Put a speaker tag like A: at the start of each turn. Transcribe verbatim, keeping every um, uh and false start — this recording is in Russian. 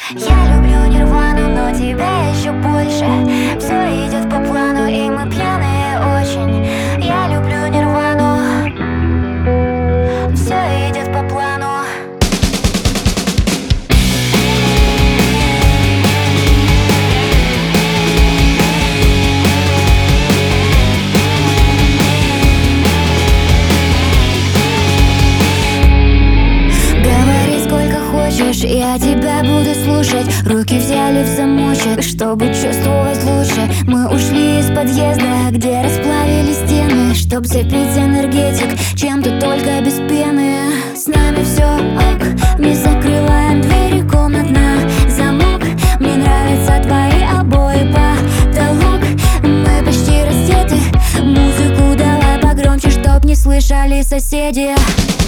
A: Я люблю Нирвану, но тебя еще больше. Все идет по плану, и мы пьяные очень. Я люблю Нирвану. Все идет по плану. Я тебя буду слушать. Руки взяли в замочек, чтобы чувствовать лучше. Мы ушли из подъезда, где расплавили стены, чтоб запить энергетик чем-то только без пены. С нами все ок, не закрываем двери комнат на замок. Мне нравятся твои обои, потолок. Мы почти раздеты, музыку давай погромче, чтоб не слышали соседи.